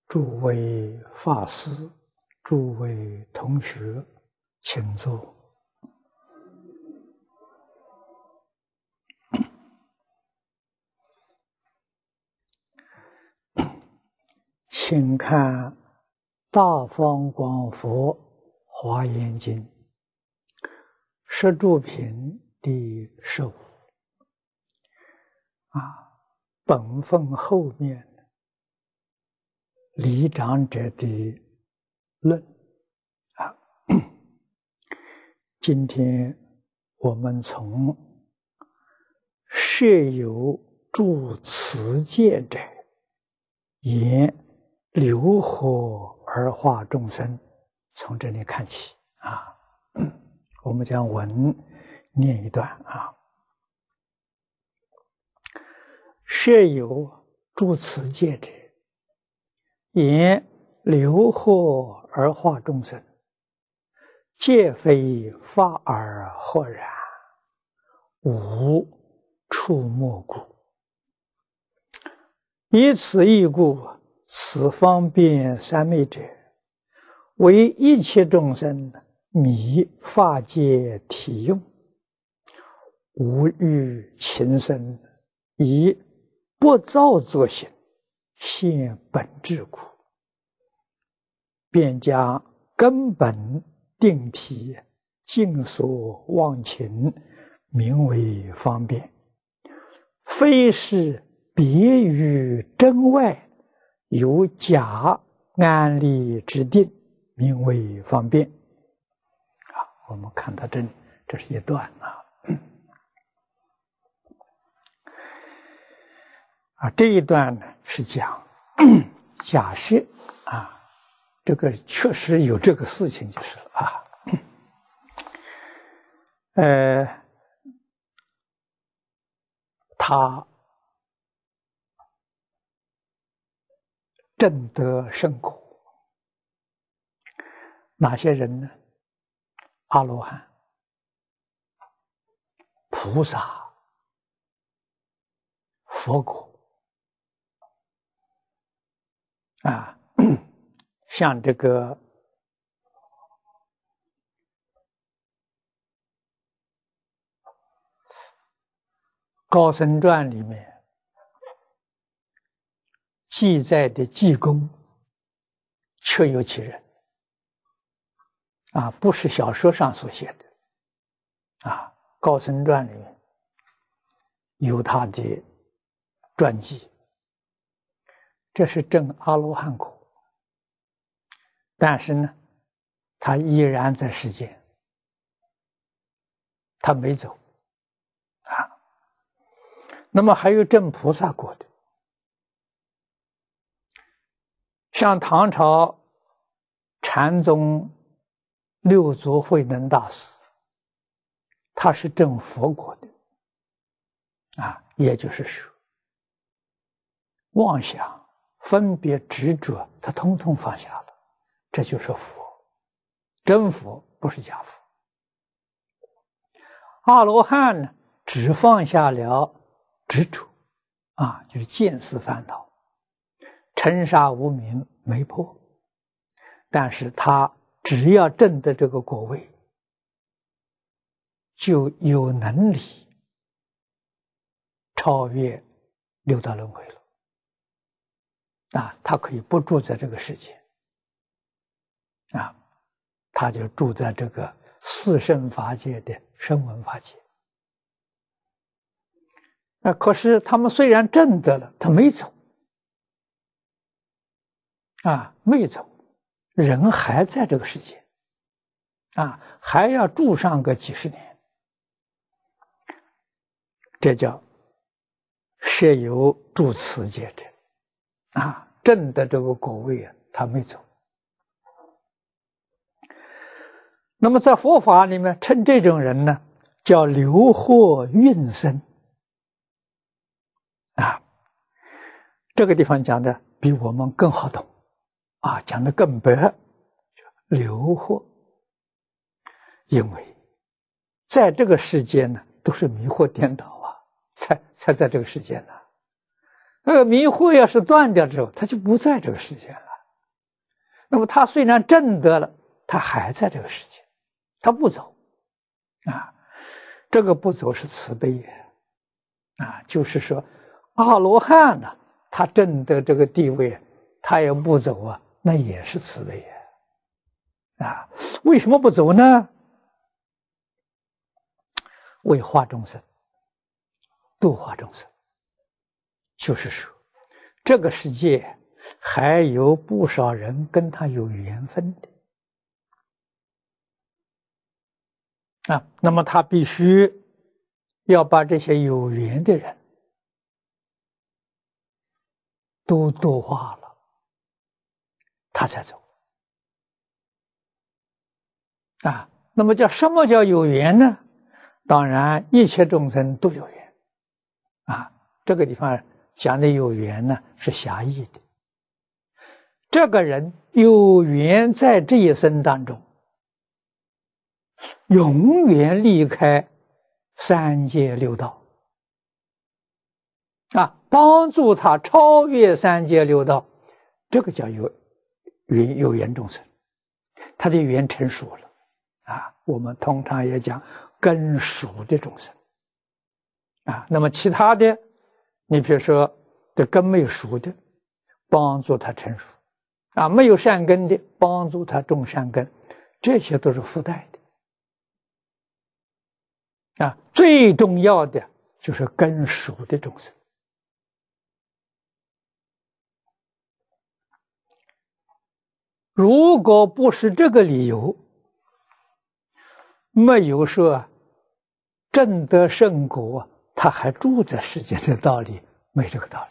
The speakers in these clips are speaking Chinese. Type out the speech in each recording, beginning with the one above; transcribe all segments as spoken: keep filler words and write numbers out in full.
诸位法师，诸位同学，请坐。请看《大方广佛华严经》十住品第十五啊，本分后面理长者的论啊。今天我们从设有住持戒者，言流火而化众生，从这里看起啊。我们将文念一段啊。设有住持戒者，言流火而化众生，戒非法而惑然，无触没故。以此义故，此方便三昧者，为一切众生迷法界体用，无欲情生，以不造作行，现本质故，便将根本定体尽所忘情，名为方便，非是别于真外有假安立之定，名为方便。啊，我们看到这里，这是一段啊。啊，这一段呢是讲假设啊，这个确实有这个事情就是了啊。呃，他证得圣果，哪些人呢？阿罗汉、菩萨、佛果啊，像这个高僧传里面记载的济公，确有其人啊，不是小说上所写的啊。高僧传里面有他的传记，这是证阿罗汉果，但是呢，他依然在世间，他没走啊。那么还有证菩萨果的，像唐朝禅宗六祖慧能大师，他是证佛果的啊，也就是说，妄想、分别、执着，他通通放下了，这就是佛，真佛，不是假佛。阿罗汉呢，只放下了执着啊，就是见思烦恼，尘沙无明没破，但是他只要证得这个果位，就有能力超越六道轮回了啊！他可以不住在这个世界啊，他就住在这个四圣法界的声闻法界。啊，可是他们虽然证得了，他没走啊，没走，人还在这个世界啊，还要住上个几十年，这叫设有住持戒者啊，证的这个果位啊，他没走。那么在佛法里面称这种人呢，叫流惑运生啊。这个地方讲的比我们更好懂啊，讲的更白。流惑，因为在这个世界呢，都是迷惑颠倒啊，才才在这个世界呢。那个迷惑要是断掉之后，他就不在这个世界了那么他虽然证得了，他还在这个世界，他不走啊。这个不走是慈悲也啊，就是说阿罗汉呢，他证得这个地位，他也不走啊，那也是慈悲也啊。为什么不走呢？为化众生，度化众生。就是说，这个世界还有不少人跟他有缘分的啊，那么他必须要把这些有缘的人都度化了，他才走啊。那么叫什么叫有缘呢？当然，一切众生都有缘啊。这个地方讲的有缘呢，是狭义的。这个人有缘在这一生当中，永远离开三界六道啊，帮助他超越三界六道，这个叫有缘有缘众生，他的缘成熟了啊。我们通常也讲根熟的众生啊。那么其他的，你比如说这根没有熟的，帮助他成熟啊；没有善根的，帮助他种善根，这些都是附带的啊。最重要的就是根熟的众生。如果不是这个理由，没有说证得圣果，他还住在世间的道理，没这个道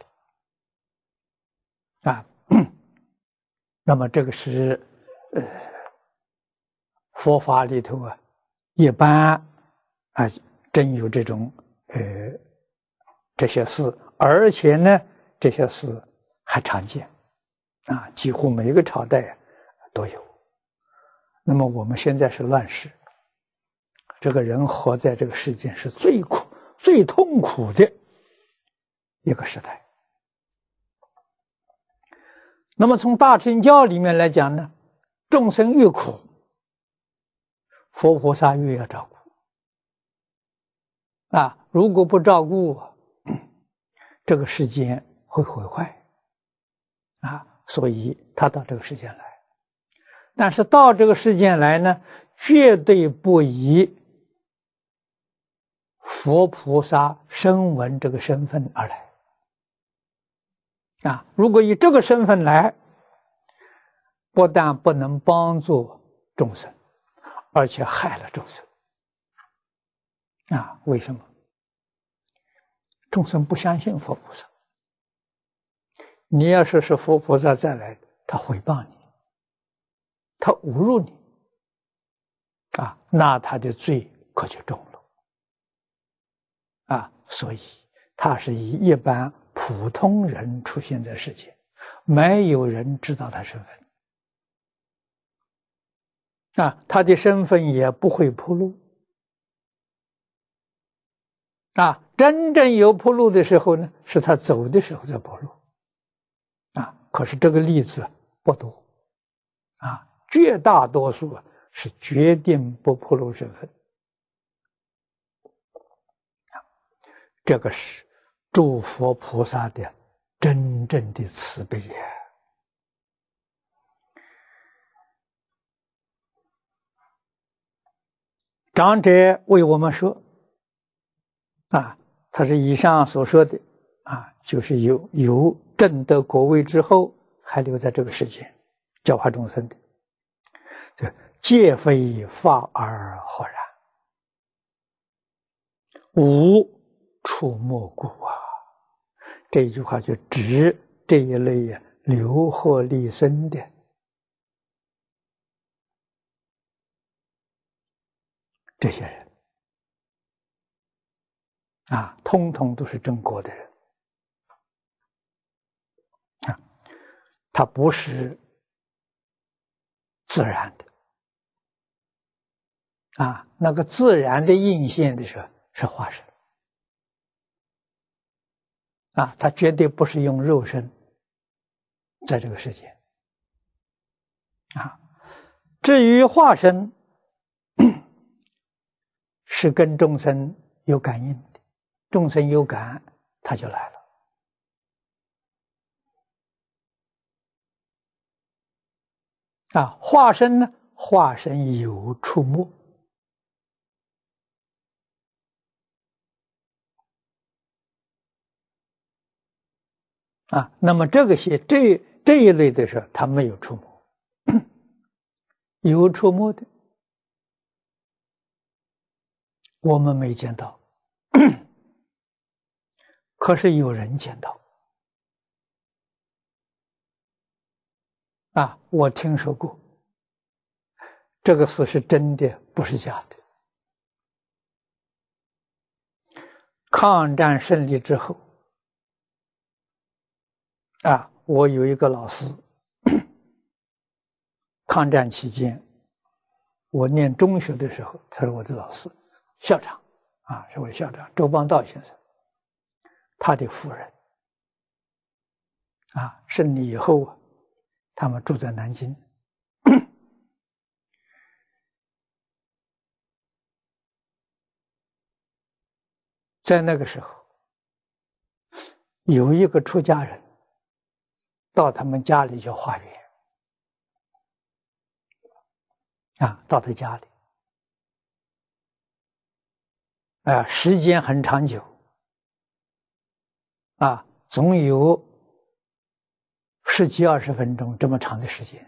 理啊。那么这个是呃佛法里头啊，一般啊真有这种呃这些事，而且呢这些事还常见啊，几乎每一个朝代都有。那么我们现在是乱世，这个人活在这个世界是最苦最痛苦的一个时代。那么从大乘教里面来讲呢，众生越苦，佛菩萨越要照顾啊。如果不照顾，这个世间会毁坏啊。所以他到这个世间来，但是到这个世间来呢，绝对不以佛菩萨声闻这个身份而来啊。如果以这个身份来，不但不能帮助众生，而且害了众生啊。为什么？众生不相信佛菩萨，你要说是佛菩萨再来，他诽谤你，他侮辱你啊，那他的罪可就重了啊。所以他是以一般普通人出现在世界，没有人知道他身份啊，他的身份也不会铺路啊。真正有铺路的时候呢，是他走的时候才铺路啊。可是这个例子不多啊，绝大多数是决定不铺路身份。这个是诸佛菩萨的真正的慈悲呀。长者为我们说啊，他是以上所说的啊，就是有有证得果位之后还留在这个世界教化众生的，这皆非法而豁然，无处莫故啊。这一句话就指这一类啊留惑立身的这些人啊，通通都是正果的人啊，他不是自然的啊，那个自然的应现的时候是化身啊，他绝对不是用肉身在这个世界啊。至于化身，是跟众生有感应的，众生有感，他就来了。啊，化身呢？化身有出没。啊，那么这个些这这一类的时候，他没有出没，有出没的，我们没见到，可是有人见到。啊，我听说过，这个事是真的，不是假的。抗战胜利之后，啊，我有一个老师，抗战期间，我念中学的时候，他是我的老师，校长，啊，是我的校长周邦道先生，他的夫人，啊，胜利以后啊，他们住在南京。在那个时候，有一个出家人到他们家里去化缘，啊，到他家里，啊，时间很长久，啊，总有十几二十分钟这么长的时间，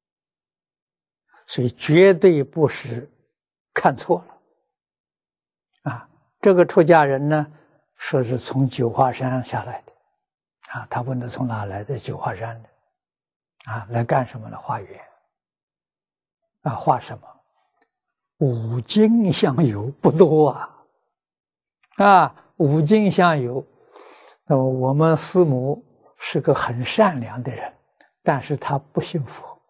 所以绝对不是看错了，啊。这个出家人呢，说是从九华山下来的，啊，他问他从哪来的，九华山的，啊，来干什么呢？化缘，啊，化什么？五经香油不多啊，啊，五经香油。那么我们师母是个很善良的人，但是他不信佛，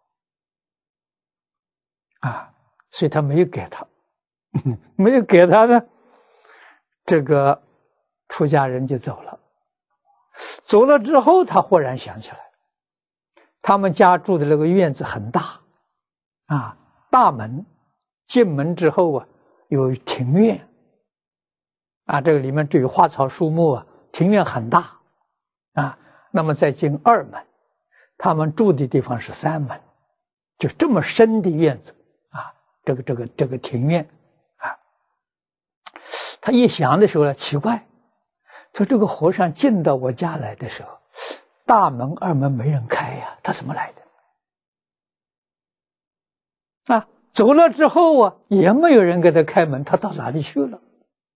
啊，所以他没有给他，没有给他呢。这个出家人就走了，走了之后，他忽然想起来，他们家住的那个院子很大，啊，大门进门之后啊，有庭院，啊，这个里面只有花草树木啊，庭院很大，啊，那么再进二门，他们住的地方是三门，就这么深的院子啊，这个这个这个庭院。他一想的时候呢，奇怪，说这个和尚进到我家来的时候，大门二门没人开呀，他怎么来的？啊，走了之后啊，也没有人给他开门，他到哪里去了？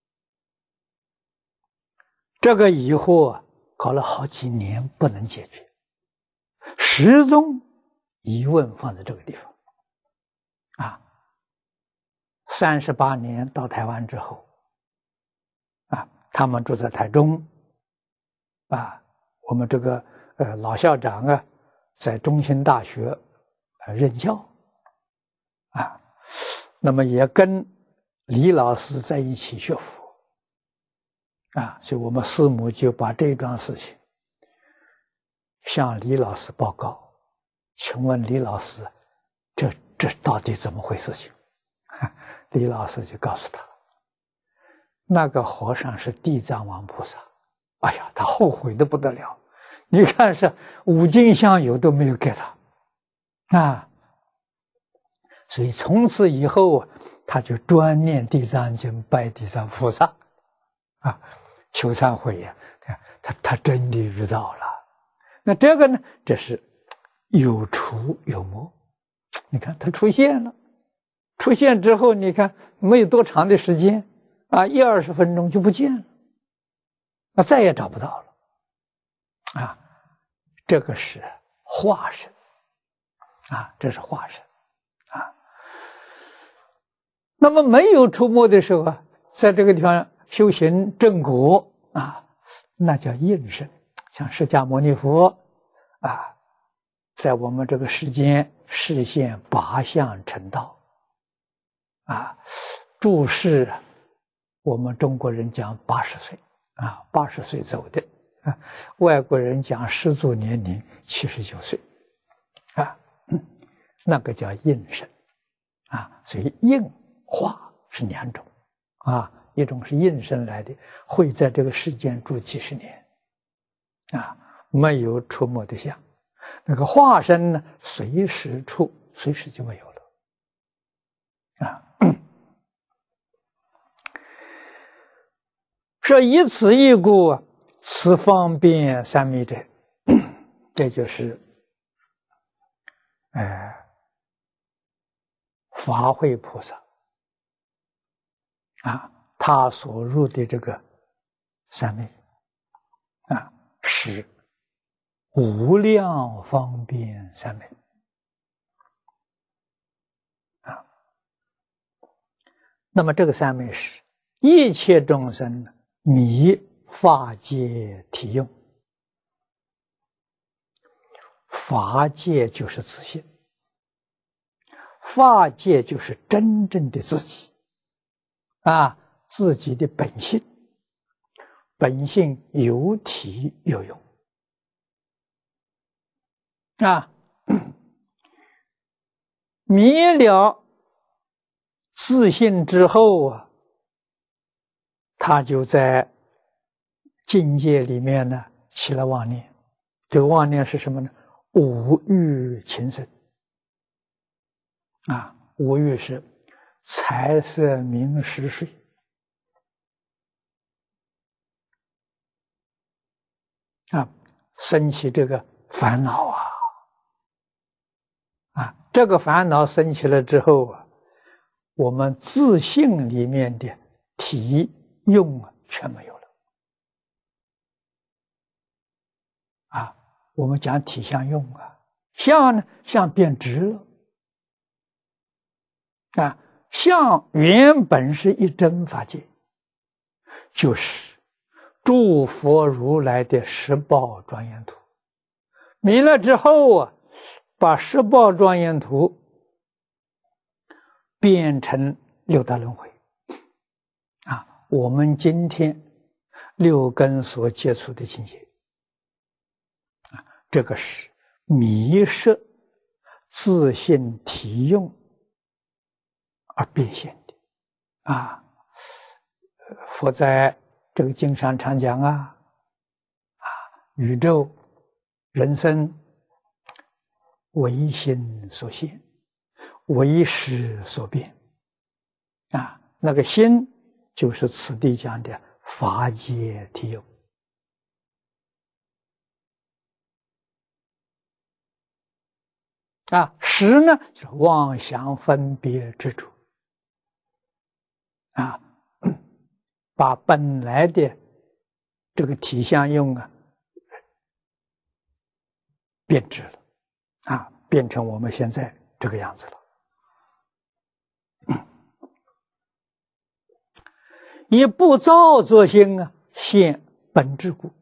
这个疑惑啊，搞了好几年不能解决，始终疑问放在这个地方。啊，三十八年到台湾之后。啊，他们住在台中，啊，我们这个呃老校长啊，在中兴大学呃任教，啊，那么也跟李老师在一起学佛，啊，所以我们师母就把这桩事情向李老师报告，请问李老师，这这到底怎么回事情？李老师就告诉他。那个和尚是地藏王菩萨，哎呀，他后悔的不得了。你看是五经香油都没有给他，啊，所以从此以后啊，他就专念地藏经，拜地藏菩萨，啊，求忏悔呀，他他真的遇到了。那这个呢，这是有出有没。你看他出现了，出现之后，你看没有多长的时间。啊，一二十分钟就不见了，那再也找不到了，啊，这个是化身，啊，这是化身，啊。那么没有出没的时候啊，在这个地方修行正果啊，那叫应身，像释迦牟尼佛啊，在我们这个世间示现八相成道，啊，注释。我们中国人讲八十岁，啊，八十岁走的，啊，外国人讲始祖年龄七十九岁，啊， 那个叫应身啊。所以应化是两种啊，一种是应身来的，会在这个世间住几十年啊，没有出没的相。那个化身呢，随时出，随时就没有了啊。说以此义故，此方便三昧者，这就是呃法会菩萨啊，他所入的这个三昧啊，是无量方便三昧啊。那么这个三昧是一切众生迷法界体用，法界就是自性，法界就是真正的自己啊，自己的本性，本性有体有用啊。迷了自性之后啊，他就在境界里面呢起了妄念。这个妄念是什么呢？五欲情生啊，五欲是财色名食睡啊，生起这个烦恼啊啊，这个烦恼生起了之后啊，我们自性里面的体用啊全没有了啊。我们讲体相用啊，相呢相变直了啊，相原本是一真法界，就是诸佛如来的十报庄严图，迷了之后啊，把十报庄严图变成六道轮回啊，我们今天六根所接触的境界啊，这个是迷失自性体用而变现的啊。佛在这个经上常讲啊啊，宇宙人生唯心所现，唯识所变啊，那个心就是此地讲的法界体用啊，识呢是妄想分别执着啊，把本来的这个体相用啊变质了啊，变成我们现在这个样子了。以不造作心啊现本质故，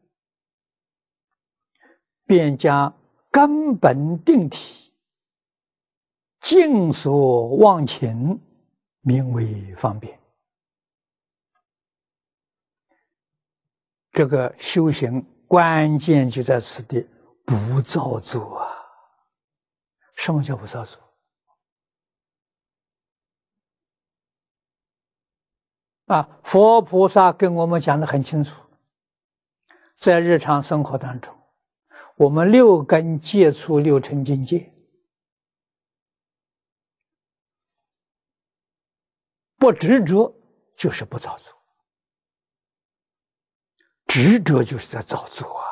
便将根本定体尽所忘情，名为方便。这个修行关键就在此地，不造作啊。什么叫不造作？啊，佛菩萨跟我们讲得很清楚，在日常生活当中，我们六根接触六尘境界，不执着就是不造作，执着就是在造作啊。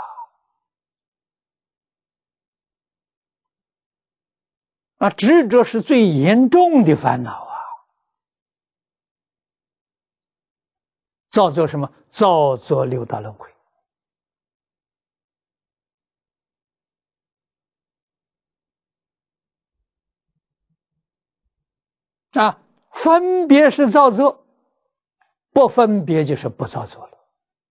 啊，执着是最严重的烦恼啊！造作什么？造作六道轮回啊！分别是造作，不分别就是不造作了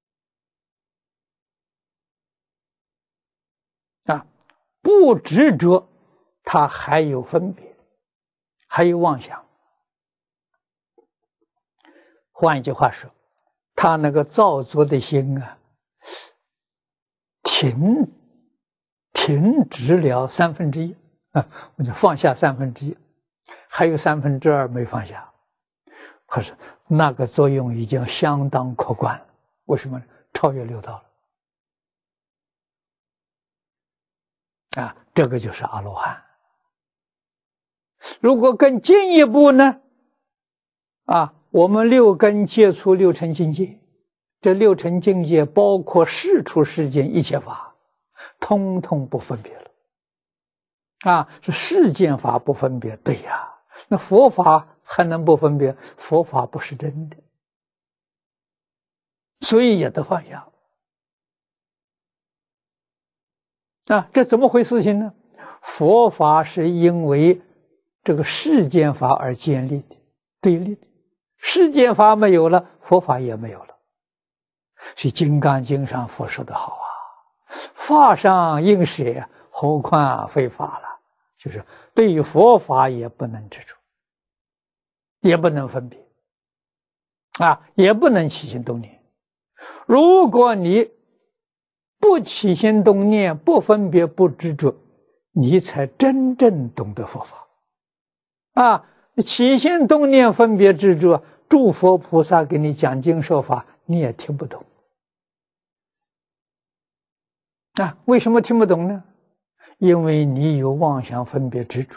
啊！不执着，它还有分别，还有妄想。换一句话说，他那个造作的心啊，停停止了三分之一我就放下三分之一，还有三分之二没放下。可是那个作用已经相当可观了。为什么？超越六道了。啊，这个就是阿罗汉。如果更进一步呢？啊，我们六根接触六尘境界，这六尘境界包括世出世间一切法，通通不分别了。啊，是世间法不分别，对呀，那佛法还能不分别？佛法不是真的，所以也得放下。啊，这怎么回事情呢？佛法是因为这个世间法而建立的，对立的。世间法没有了，佛法也没有了。所以《金刚经》上佛说的好啊，法上应舍，何况非法了。就是对于佛法也不能执着，也不能分别，啊，也不能起心动念。如果你不起心动念，不分别，不执着，你才真正懂得佛法。啊，起心动念，分别执着，诸佛菩萨给你讲经说法，你也听不懂。啊，为什么听不懂呢？因为你有妄想分别执着，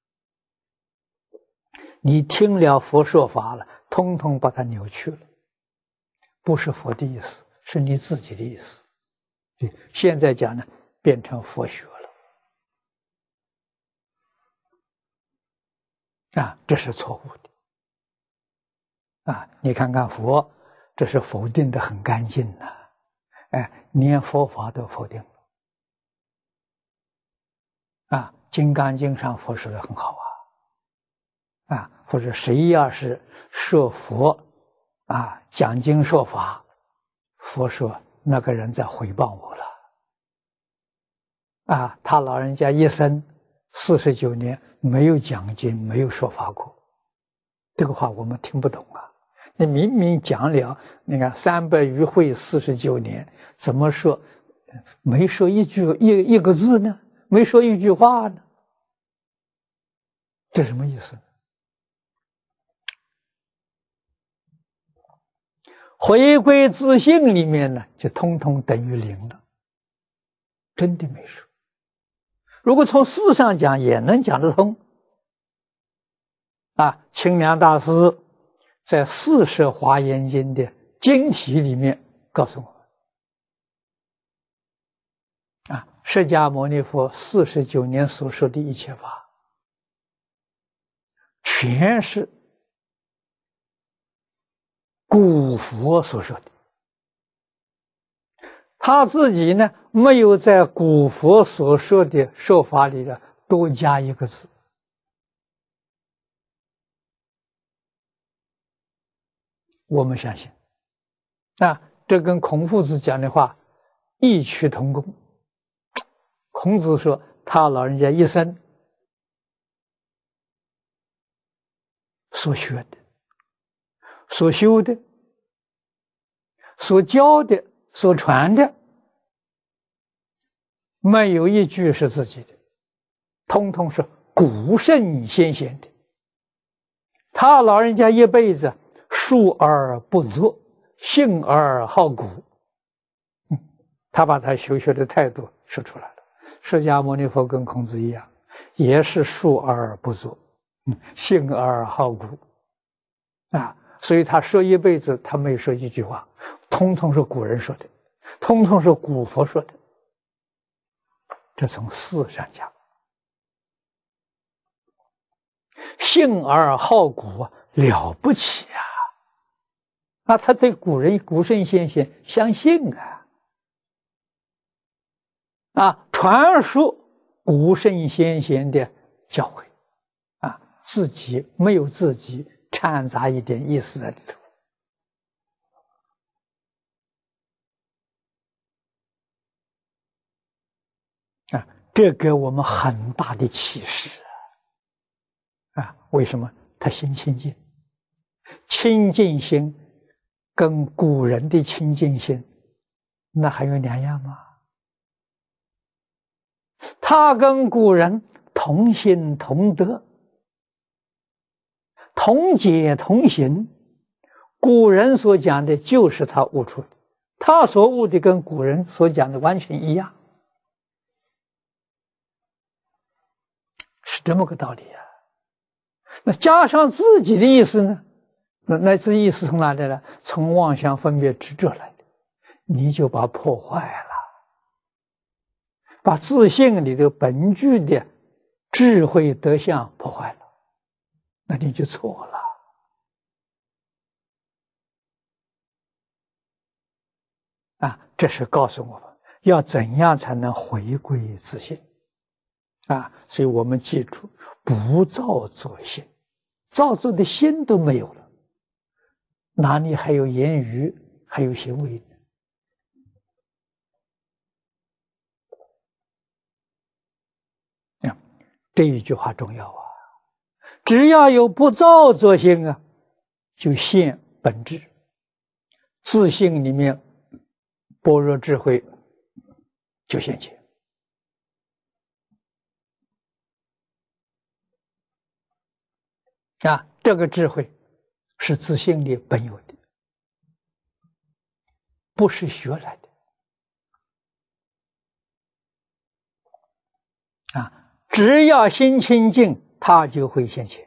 你听了佛说法了，通通把它扭曲了，不是佛的意思，是你自己的意思。现在讲呢，变成佛学了，啊，这是错误的。啊，你看看佛，这是否定的很干净的，哎，连佛法都否定了。啊，《金刚经》上佛说的很好啊，啊，或者谁要是说佛啊讲经说法，佛说那个人在诽谤我了。啊，他老人家一生四十九年没有讲经，没有说法过，这个话我们听不懂啊。你明明讲了，你看三百余会四十九年，怎么说没说一句一一个字呢？没说一句话呢？这什么意思？回归自性里面呢，就通通等于零了，真的没说。如果从事上讲，也能讲得通。啊，清凉大师在《四摄华严经》的经题里面告诉我们，啊，释迦牟尼佛四十九年所说的一切法，全是古佛所说的。他自己呢，没有在古佛所说的说法里的多加一个字。我们相信，啊，这跟孔夫子讲的话异曲同工。孔子说，他老人家一生所学的、所修的、所教的、所传的，没有一句是自己的，通通是古圣先贤的。他老人家一辈子述而不作，信而好古。嗯，他把他修学的态度说出来了。释迦牟尼佛跟孔子一样，也是述而不作，嗯，信而好古。啊，所以他说一辈子，他没说一句话，通通是古人说的，通通是古佛说的。这从事上讲，信而好古啊，了不起啊！啊，他对古人、古圣先贤相信啊，啊，传述古圣先贤的教诲，啊，自己没有自己掺杂一点意思在里头。啊，这给我们很大的启示啊！为什么？他心清净，清净心跟古人的清净心，那还有两样吗？他跟古人同心同德，同解同行。古人所讲的就是他悟出的，他所悟的跟古人所讲的完全一样，是这么个道理啊。那加上自己的意思呢？那那这意思从哪来呢？从妄想分别执着来的，你就把破坏了，把自信里的本具的智慧德相破坏了，那你就错了啊！这是告诉我们要怎样才能回归自信啊！所以我们记住，不造作心，造作的心都没有了，哪里还有言语，还有行为呢？这一句话重要啊！只要有不造作心啊，就现本质，自信里面般若智慧就现前啊！这个智慧是自信里本有的，不是学来的啊！只要心清净，它就会现前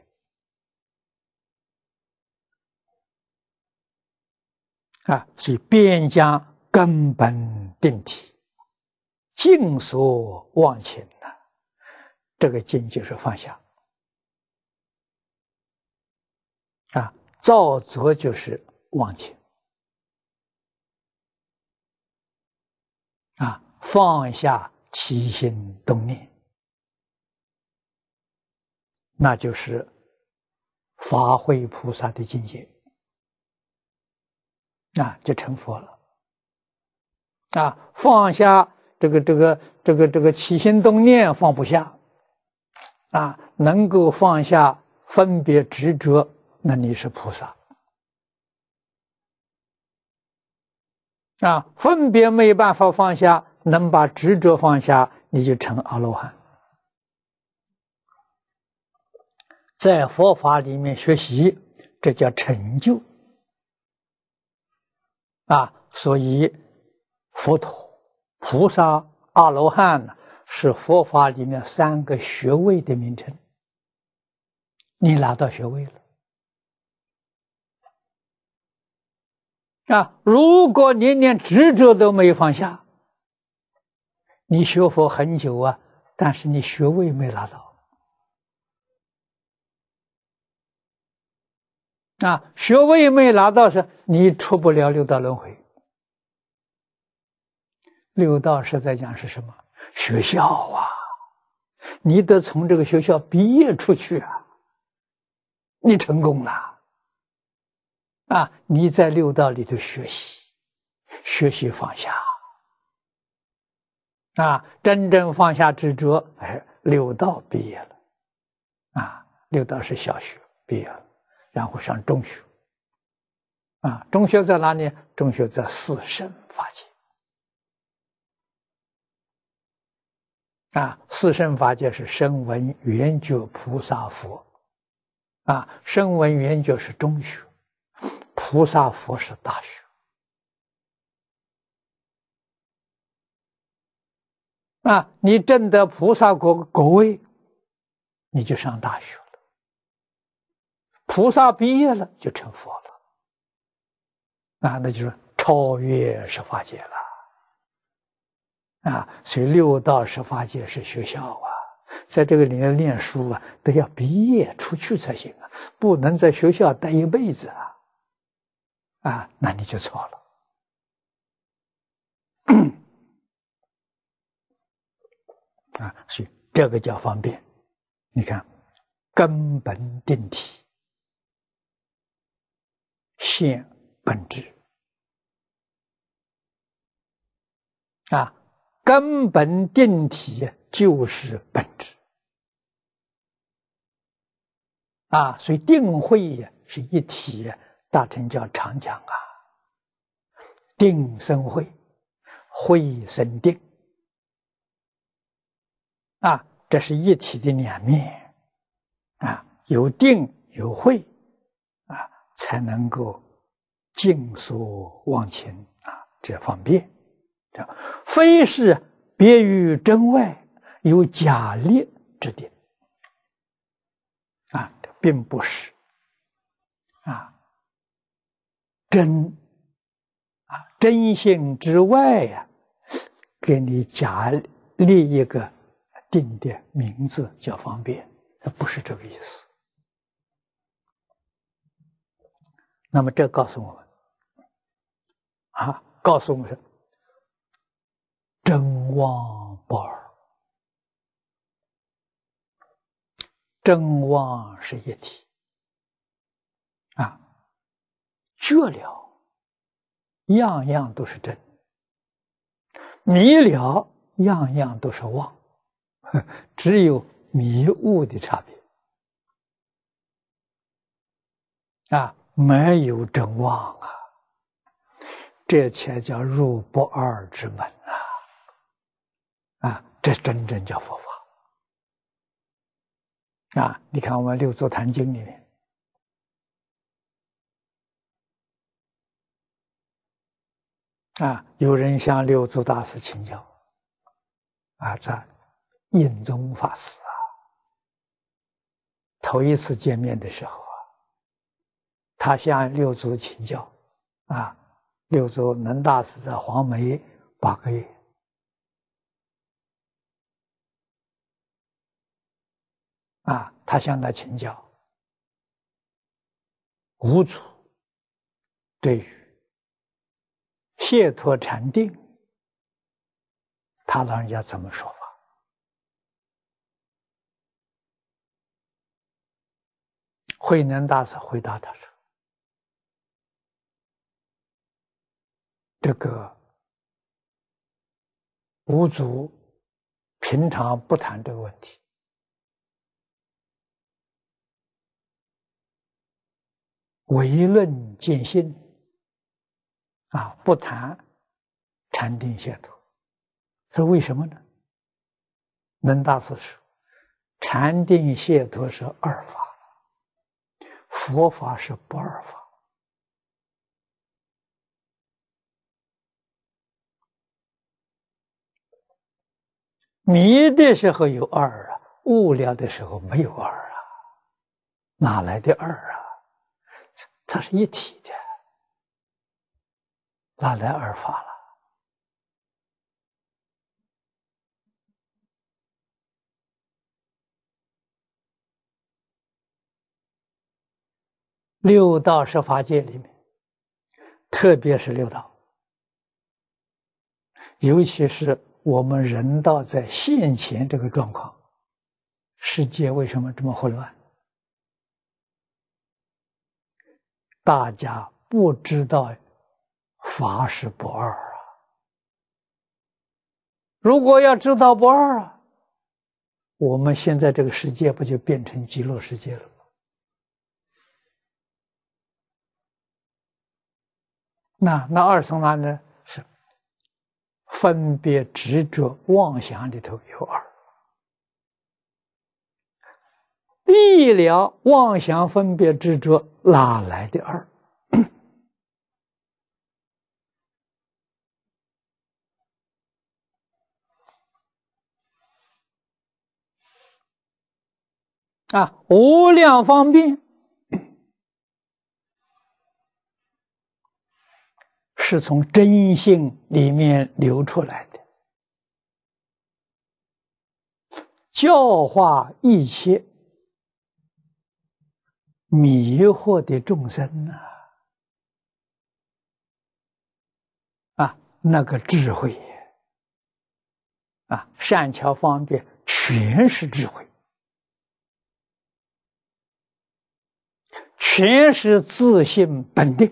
啊！所以便将根本定体，尽所忘情呐。这个尽就是放下啊，造作就是忘情啊，放下起心动念。那就是法会菩萨的境界啊，就成佛了啊！放下这个这个这个这个起心动念放不下啊，能够放下分别执着，那你是菩萨啊！分别没有办法放下，能把执着放下，你就成阿罗汉。在佛法里面学习，这叫成就啊！所以佛陀、菩萨、阿罗汉呢，是佛法里面三个学位的名称。你拿到学位了啊！如果你连执着都没放下，你学佛很久啊，但是你学位没拿到。啊，学位没拿到时，你出不了六道轮回。六道实在讲是什么？学校啊，你得从这个学校毕业出去啊，你成功了啊！你在六道里头学习，学习放下啊，真正放下执着，哎，六道毕业了啊！六道是小学毕业了。然后上中学啊，中学在哪里？中学在四圣法界啊，四圣法界是声闻缘觉菩萨佛啊，声闻缘觉是中学，菩萨佛是大学啊，你证得菩萨果果位，你就上大学了。菩萨毕业了就成佛了啊，那就是超越十法界了啊！所以六道十法界是学校啊，在这个里面念书啊，都要毕业出去才行啊，不能在学校待一辈子啊啊，那你就错了啊！所以这个叫方便。你看，根本定体。现本质啊，根本定体就是本质啊，所以定慧呀是一体，大乘教常讲啊，定生慧，慧生定啊， 这是一体的两面啊，有定有慧啊，才能够尽所忘情啊，这方便。这非是别于真外有假立之定啊，并不是啊，真啊真性之外呀、啊，给你假立一个定的名字叫方便，它不是这个意思。那么这告诉我们啊，告诉我们是真妄不二，真妄是一体啊，觉了样样都是真，迷了样样都是妄，只有迷悟的差别啊，没有真妄啊，这才叫入不二之门啊！啊，这真正叫佛法啊！你看我们《六祖坛经》里面啊，有人向六祖大师请教啊，这印宗法师啊，头一次见面的时候啊，他向六祖请教啊，六祖能大师在黄梅八个月。啊，他向他请教，五祖对于解脱禅定，他让人家怎么说法？慧能大师回答他说：“这个五祖平常不谈这个问题。”唯论见性啊，不谈禅定解脱，是为什么呢？能大师说，禅定解脱是二法，佛法是不二法。迷的时候有二啊，悟了的时候没有二啊，哪来的二啊？它是一体的，哪来二法了？六道十法界里面，特别是六道，尤其是我们人道在现前这个状况，世界为什么这么混乱？大家不知道法是不二啊！如果要知道不二啊，我们现在这个世界不就变成极乐世界了吗？那那二从哪呢？是分别执着妄想里头有二，离了妄想分别执着，哪来的二？啊，无量方便是从真性里面流出来的，教化一切迷惑的众生啊，啊，那个智慧啊，善巧方便全是智慧，全是自性本定。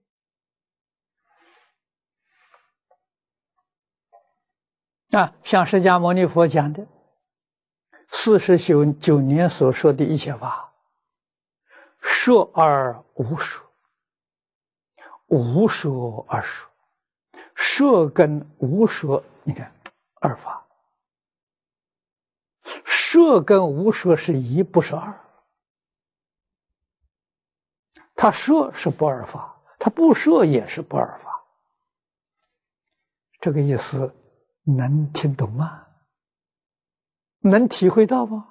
啊，像释迦牟尼佛讲的四十九九年所说的一切法，说而无说，无说而说，说跟无说，你看二法， 摄跟无摄是一，不是二。他摄是不二法，他不摄也是不二法。这个意思能听懂吗？能体会到吗？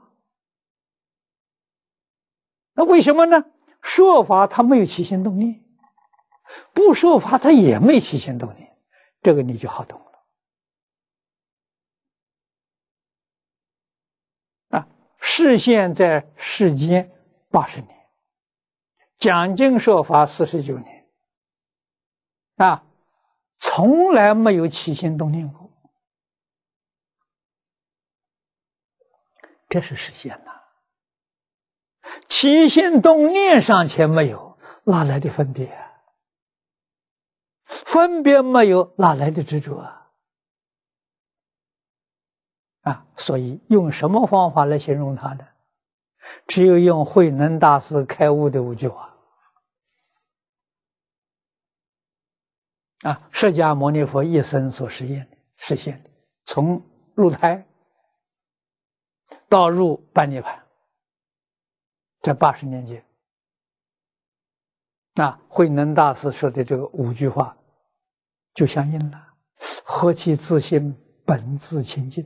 那为什么呢？摄法它没有起心动念，不摄法它也没起心动念，这个你就好懂了。啊，示现在世间八十年，讲经说法四十九年，啊，从来没有起心动念过，这是实现了。起心动念尚且没有，哪来的分别啊？分别没有，哪来的执着啊？啊，所以用什么方法来形容它呢？只有用慧能大师开悟的五句话。啊，释迦牟尼佛一生所实现的、实现的，从入胎到入半涅槃，这八十年间，那慧能大师说的这个五句话就相应了：何其自性本自清净，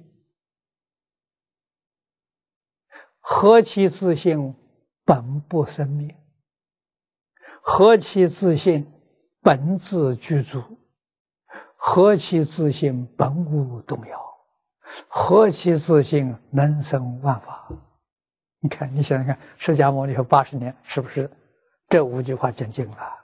何其自性本不生灭，何其自性本自具足，何其自性本无动摇，何其自性能生万法。你看，你想想看，释迦牟尼佛八十年，是不是这五句话讲尽了？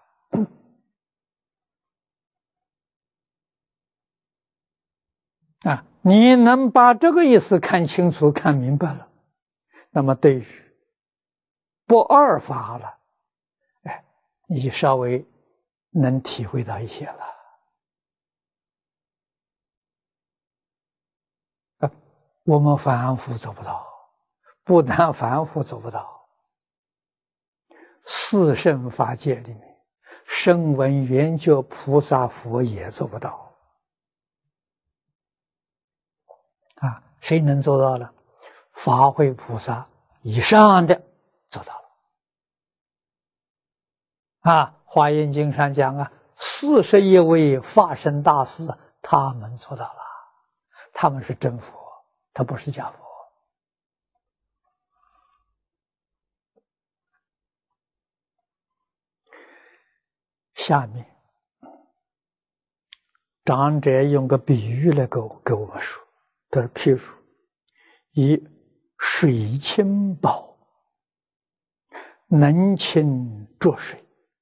啊，你能把这个意思看清楚、看明白了，那么对于不二法了，哎，你就稍微能体会到一些了。啊，我们凡夫做不到，不但凡夫做不到，四圣法界里面，声闻缘觉菩萨佛也做不到。啊，谁能做到了？法会菩萨以上的做到了。啊，华严经上讲啊，四十一位法身大士，他们做到了，他们是真佛，他不是假佛。下面长者用个比喻来给我给我们说，他说譬如以水清宝，能清浊水。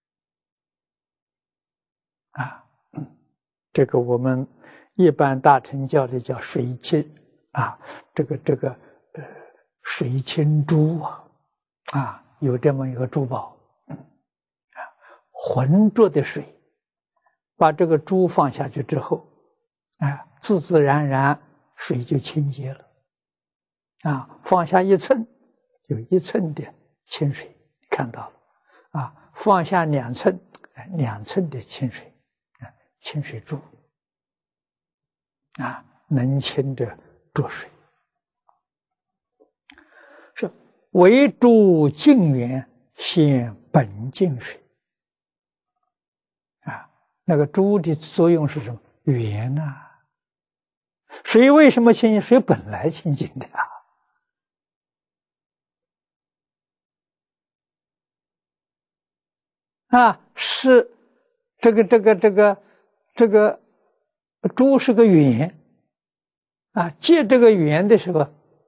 啊，这个我们一般大乘教里叫水清啊，这个这个呃水清珠啊，啊有这么一个珠宝，啊浑浊的水，把这个珠放下去之后，啊自自然然水就清洁了，啊放下一寸，有一寸的清水看到了，啊放下两寸，两寸的清水。清水珠啊，能清的浊水，是为珠净源现本净水啊。那个珠的作用是什么？源啊。水为什么清净？水本来清净的啊。啊，是这个这个这个。这个珠是个源啊，借这个源的时候，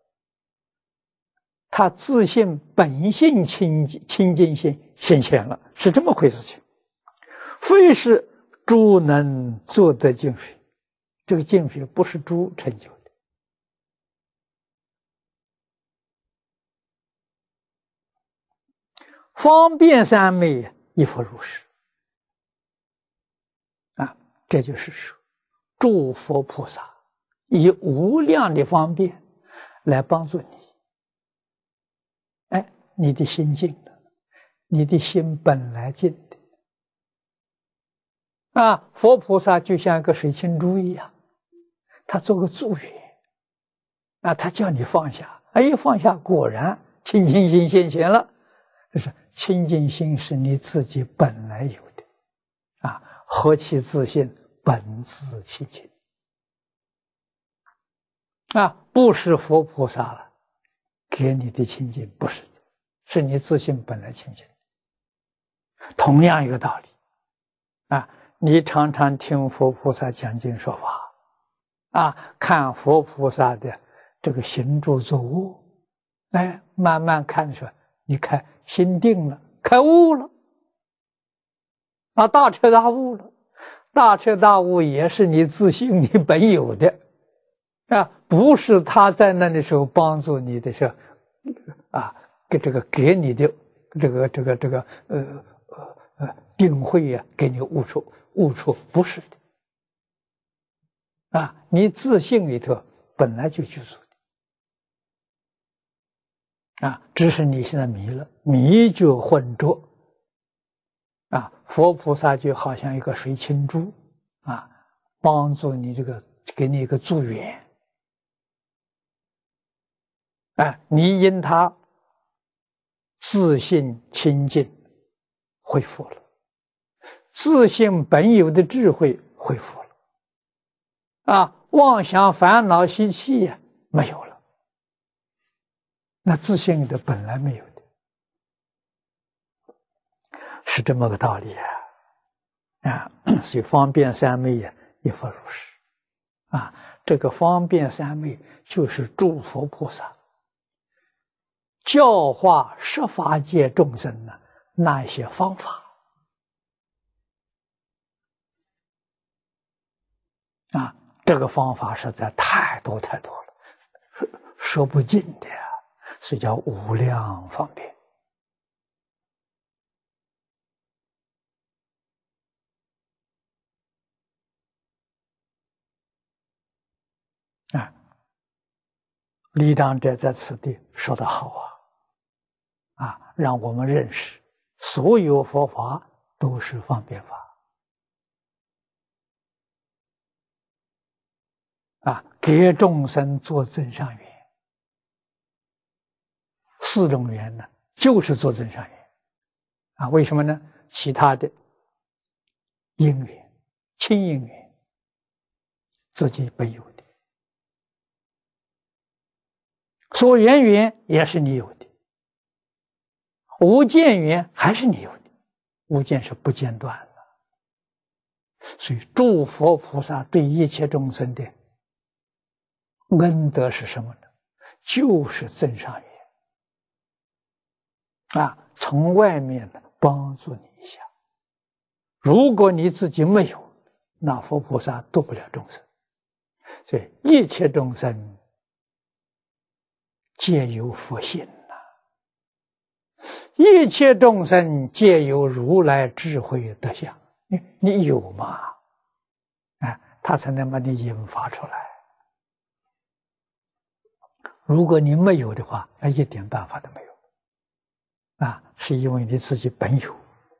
它自性本性清清净性显现了，是这么回事情。非是珠能做得净水，这个净水不是珠成就的。方便三昧，亦复如是。这就是说，诸佛菩萨以无量的方便来帮助你。哎，你的心净了，你的心本来净的。啊，佛菩萨就像一个水清珠一样，他做个助缘。啊，他叫你放下， 哎，一放下，果然清净心现前了。就是清净心是你自己本来有的，啊，何其自信，本自清净。啊，不是佛菩萨了给你的清净，不是的，是你自信本来清净。同样一个道理，啊，你常常听佛菩萨讲经说法，啊，看佛菩萨的这个行住坐卧，哎，慢慢看的时候，你看心定了，开悟了，啊，大彻大悟了。大彻大悟也是你自信你本有的，啊，不是他在那的时候帮助你的时候，啊，给这个给你的这个这个这个呃呃呃定慧呀、啊，给你悟出悟出，不是的，啊，你自信里头本来就具足的，啊，只是你现在迷了，迷就混浊，啊，佛菩萨就好像一个水清珠，啊，帮助你这个给你一个助缘。啊，你因他自信清净恢复了，自信本有的智慧恢复了，啊，妄想烦恼习气呀没有了，那自信的本来没有的，是这么个道理啊！啊，所以方便三昧呀，亦复如是。啊，这个方便三昧就是诸佛菩萨教化十法界众生呢，那些方法啊，这个方法实在太多太多了，说不尽的呀，所以叫无量方便。啊，李长者在此地说得好啊，啊，让我们认识所有佛法都是方便法。啊，给众生做增上缘，四种缘呢，就是做增上缘。啊，为什么呢？其他的因缘、亲因缘，自己本有的；所缘缘也是你有的；无间缘还是你有的。无间是不间断的。所以，诸佛菩萨对一切众生的恩德是什么呢？就是增上缘啊，从外面呢帮助你一下。如果你自己没有，那佛菩萨度不了众生。所以一切众生皆有佛性呐、啊，一切众生皆有如来智慧德相。你你有吗？啊，他才能把你引发出来。如果你没有的话，那一点办法都没有。啊，是因为你自己本有。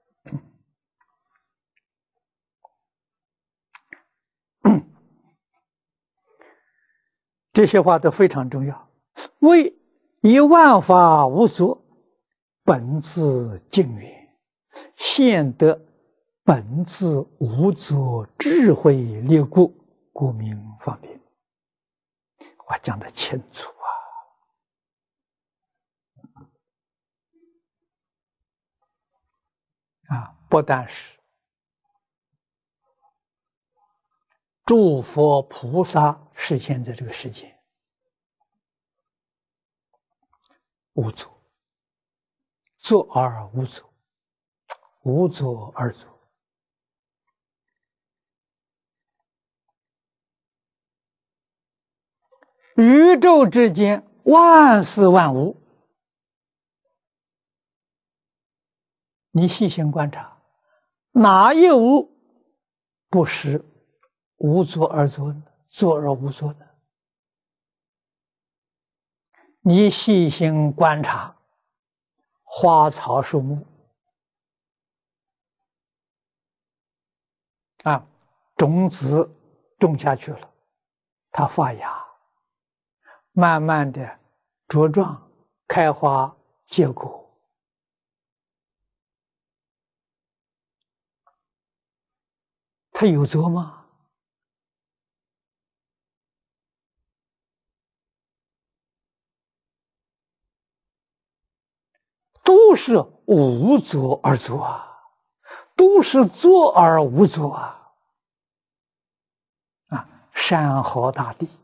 这些话都非常重要。为以万法无作，本自净缘，现得本自无作智慧力故，故名方便。我讲得清楚啊！啊，不但是诸佛菩萨实现在这个世界无作，作而无作，无作而作。宇宙之间万事万物，你细心观察，哪一物不是无作而作呢？作而无作呢？你细心观察花草树木啊，种子种下去了，它发芽，慢慢的茁壮、开花、结果，它有作吗？都是无作而作啊，都是作而无作啊！啊，山河大地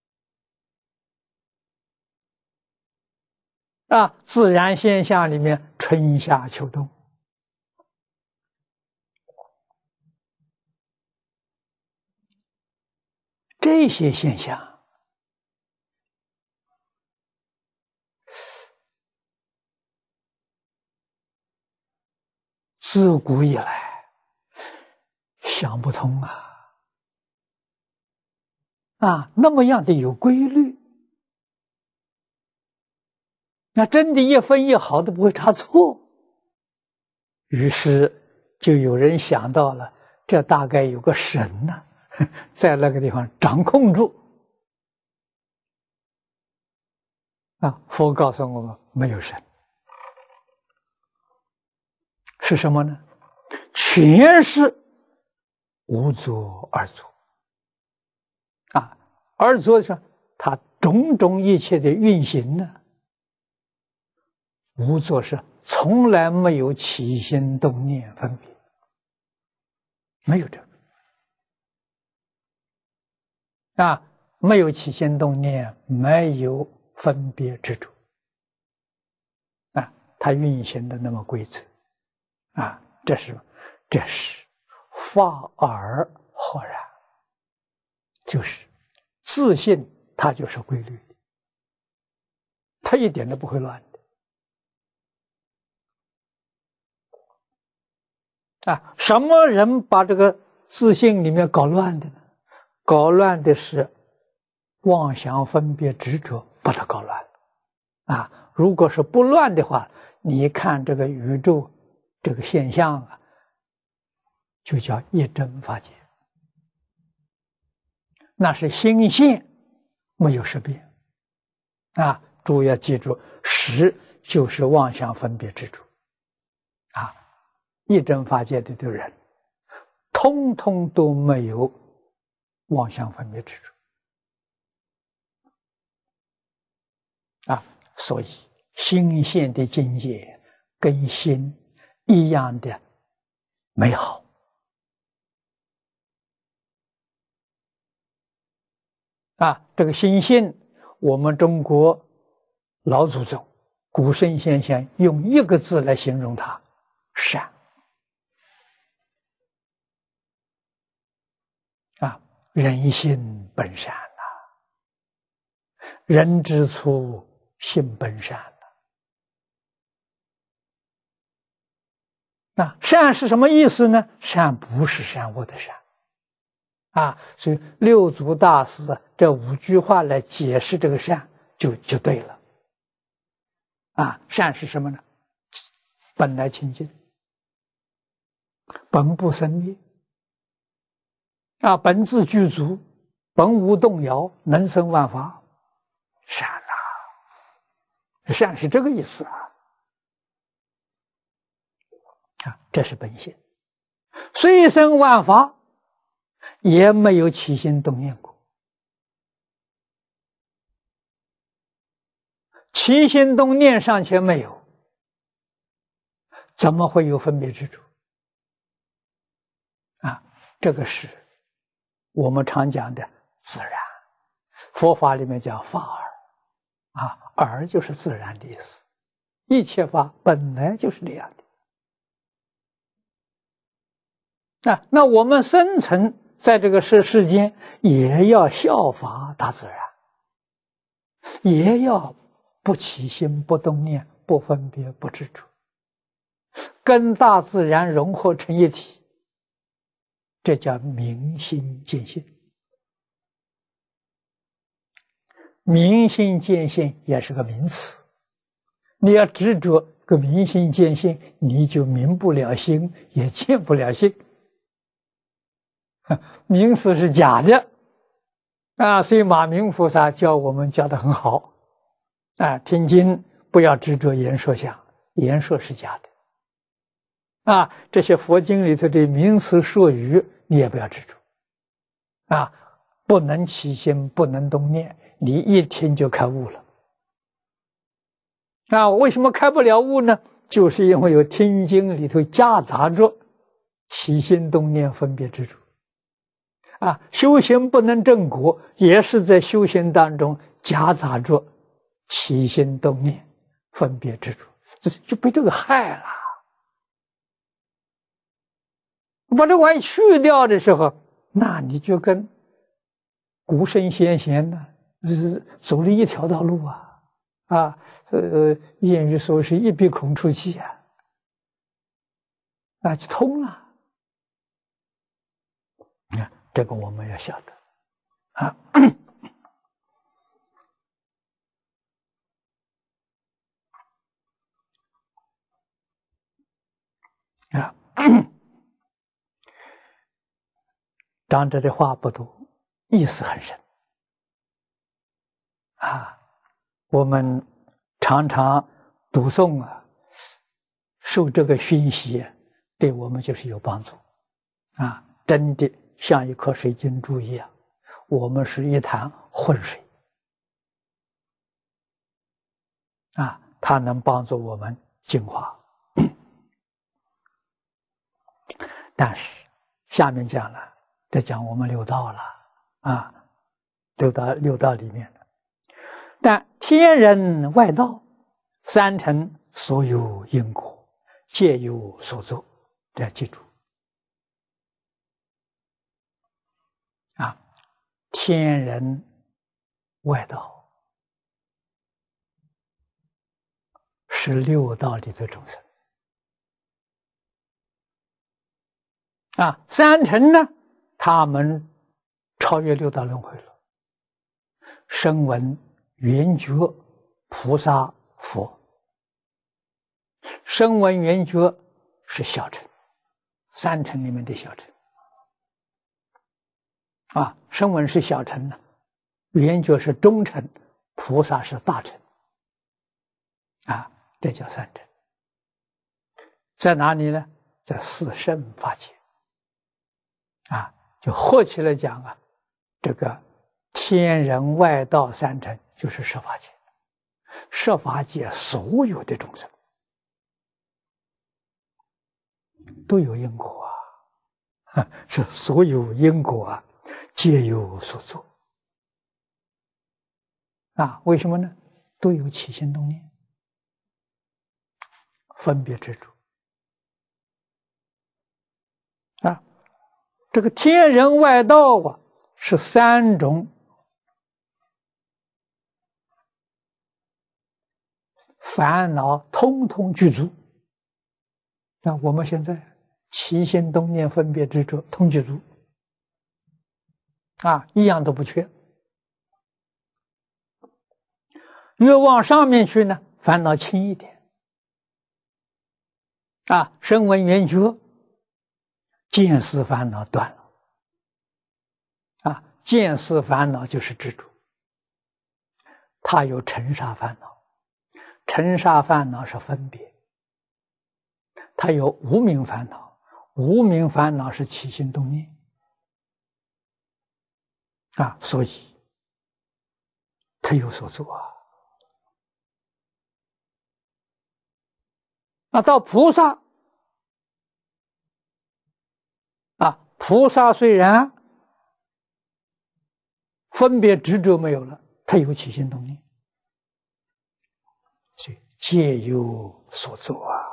啊，自然现象里面春夏秋冬，这些现象自古以来想不通啊！啊，那么样的有规律，那真的一分一毫都不会差错。于是就有人想到了，这大概有个神呢、啊，在那个地方掌控住。啊，佛告诉我们，没有神，是什么呢？全是无作而作。啊，而作是它种种一切的运行呢，无作是从来没有起心动念分别，没有这个啊，没有起心动念，没有分别执着啊，它运行的那么规则啊，这是这是法而豁然，就是自信，它就是规律的，它一点都不会乱的啊！什么人把这个自信里面搞乱的呢？搞乱的是妄想分别执着，把它搞乱了啊！如果是不乱的话，你看这个宇宙这个现象啊，就叫一真法界，那是心现，没有识别啊！诸位要记住，识就是妄想分别执着啊！一真法界的的人，通通都没有妄想分别执着啊！所以心现的境界跟心一样的美好啊！这个心性，我们中国老祖宗古圣先贤用一个字来形容它：善啊！人性本善呐、啊，人之初性本善呐、啊。那善是什么意思呢？善不是善恶的善啊，所以六祖大师这五句话来解释这个善就就对了啊。善是什么呢？本来清净，本不生灭啊，本自具足，本无动摇，能生万法。善啊，善是这个意思啊，啊，这是本性，虽生万法，也没有起心动念过。起心动念尚且没有，怎么会有分别执着啊？这个是我们常讲的自然，佛法里面叫法尔啊，尔就是自然的意思，一切法本来就是这样的啊。那我们生存在这个世世间，也要效法大自然，也要不起心不动念，不分别不执着，跟大自然融合成一体，这叫明心见性。明心见性也是个名词，你要执着个明心见性，你就明不了心，也见不了性。名词是假的啊，所以马明菩萨教我们教得很好啊，听经不要执着言说相，言说是假的。啊，这些佛经里头的名词术语，你也不要执着。啊，不能起心，不能动念，你一听就开悟了。啊，为什么开不了悟呢？就是因为有听经里头夹杂着起心动念、分别执着。啊，修行不能正果，也是在修行当中夹杂着起心动念、分别执着，就就被这个害了。把这玩意去掉的时候，那你就跟古圣先贤呢，走了一条道路啊！啊，呃，谚语说是一鼻孔出气啊，啊，就通了。你看，这个我们要晓得啊。啊，长者的话不多，意思很深啊。我们常常读诵啊，受这个熏习，对我们就是有帮助啊。真的像一颗水晶珠一样，我们是一潭浑水啊，它能帮助我们净化。但是下面讲了，这讲我们六道了啊，六道六道里面的，但天人外道三乘所有因果，皆有所作，这要记住啊。天人外道是六道里的众生啊，三乘呢，他们超越六道轮回了，声闻、缘觉、菩萨、佛。声闻、缘觉是小乘，三乘里面的小乘啊，声闻是小乘呢，缘觉是中乘，菩萨是大乘啊，这叫三乘。在哪里呢？在四圣法界啊，就合起来讲啊，这个天人外道三乘就是十法界，十法界所有的众生都有因果啊，是所有因果啊，皆有所作啊。为什么呢？都有起心动念，分别执着啊。这个天人外道啊，是三种烦恼通通具足。那我们现在起心动念、分别执着通具足啊，一样都不缺。越往上面去呢，烦恼轻一点啊，声闻缘觉见思烦恼断了啊，见思烦恼就是执着，它有尘沙烦恼，尘沙烦恼是分别，它有无明烦恼，无明烦恼是起心动念啊，所以它有所作啊。那到菩萨啊，菩萨虽然分别执着没有了，他有起心动念，所以皆有所作啊。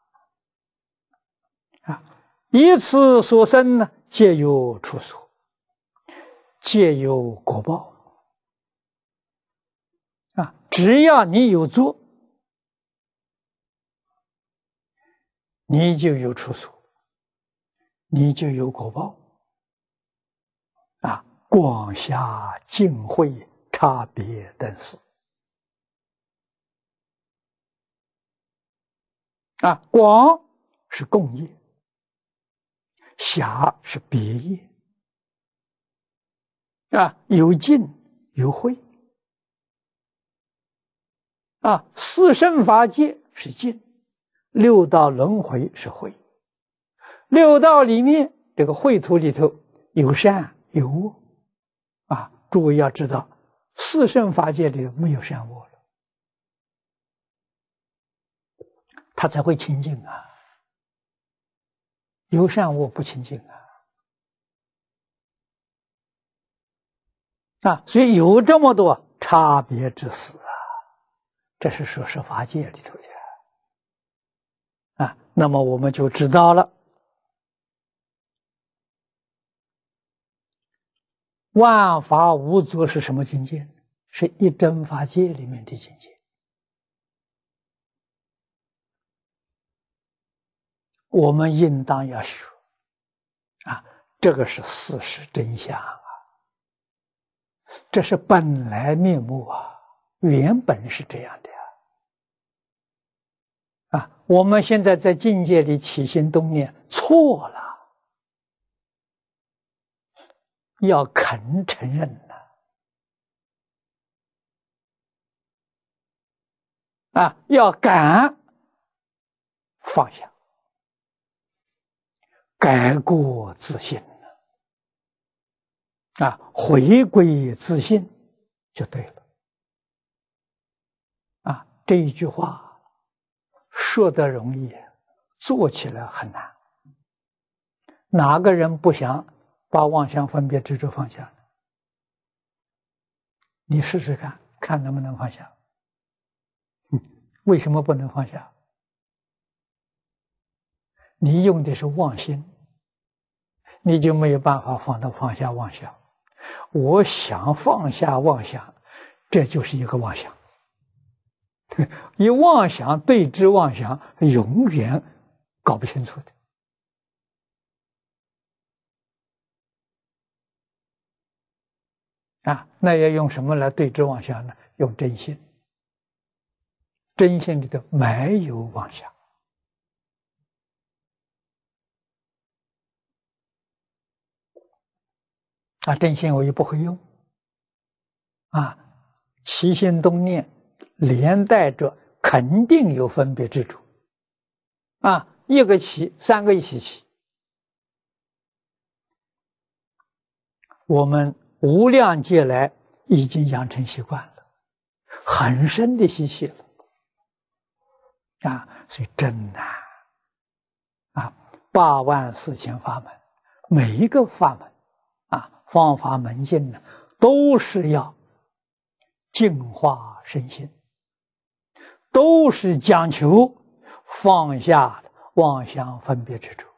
啊，以此所生呢，皆有处所，皆有果报啊。只要你有做，你就有处所，你就有果报啊。广狭尽慧差别等事啊，广是共业，狭是别业啊，有尽有慧啊，四圣法界是净，六道轮回是慧。六道里面这个秽土里头有善有恶，啊，诸位要知道，四圣法界里没有善恶了，他才会清净啊。有善恶不清净啊，啊，所以有这么多差别之死啊，这是说是法界里头的啊。那么我们就知道了，万法无作是什么境界？是一真法界里面的境界。我们应当要学啊，这个是事实真相啊，这是本来面目啊，原本是这样的呀。啊，我们现在在境界里起心动念错了，要肯承认呐。啊，要敢放下，改过自新啊，回归自信就对了。啊，这一句话说得容易，做起来很难。哪个人不想把妄想分别执着放下？你试试看，看能不能放下。嗯，为什么不能放下？你用的是妄心，你就没有办法放到放下妄想。我想放下妄想，这就是一个妄想。以妄想对治妄想，永远搞不清楚的。啊，那要用什么来对治妄想呢？用真心。真心里头没有妄想。啊，真心我也不会用。啊，起心动念连带着肯定有分别之处。啊，一个起，三个一起起。我们无量劫来已经养成习惯了，很深的习气了。啊，所以真难。啊，八万四千法门，每一个法门，啊，方法门径呢，都是要净化身心，都是讲求放下妄想分别之处。